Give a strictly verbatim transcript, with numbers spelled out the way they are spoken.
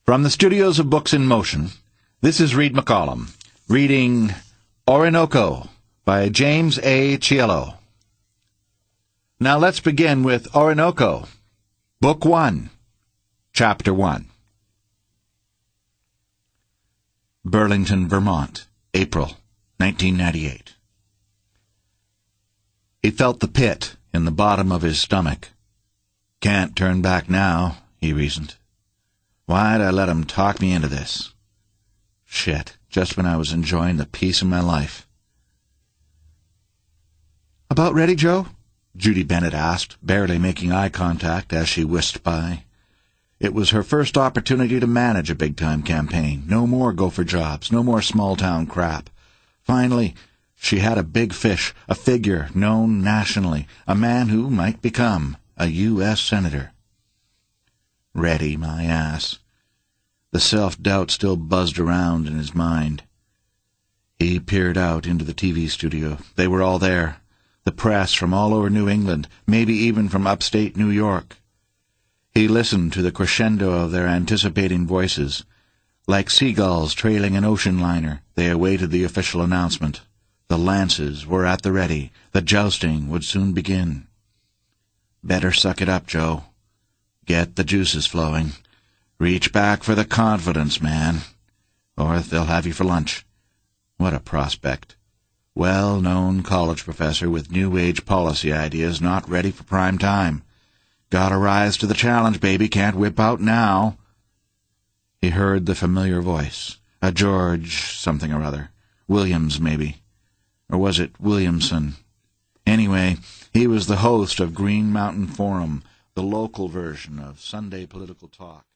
From the studios of Books in Motion, this is Reed McCollum, reading Orinoco by James A. Cielo. Now let's begin with Orinoco, Book One, Chapter One. Burlington, Vermont, April nineteen ninety-eight. He felt the pit in the bottom of his stomach. Can't turn back now, he reasoned. Why'd I let him talk me into this? Shit, just when I was enjoying the peace of my life. "About ready, Joe?" Judy Bennett asked, barely making eye contact as she whisked by. It was her first opportunity to manage a big-time campaign. No more gopher jobs, no more small-town crap. Finally, she had a big fish, a figure known nationally, a man who might become a U S Senator. Ready, my ass. The self-doubt still buzzed around in his mind. He peered out into the T V studio. They were all there. The press from all over New England, maybe even from upstate New York. He listened to the crescendo of their anticipating voices. Like seagulls trailing an ocean liner, they awaited the official announcement. The lances were at the ready. The jousting would soon begin. Better suck it up, Joe. Get the juices flowing. Reach back for the confidence, man. Or they'll have you for lunch. What a prospect. Well-known college professor with new-age policy ideas not ready for prime time. Gotta rise to the challenge, baby. Can't whip out now. He heard the familiar voice. A George something or other. Williams, maybe. Or was it Williamson? Anyway, he was the host of Green Mountain Forum, the local version of Sunday Political Talk.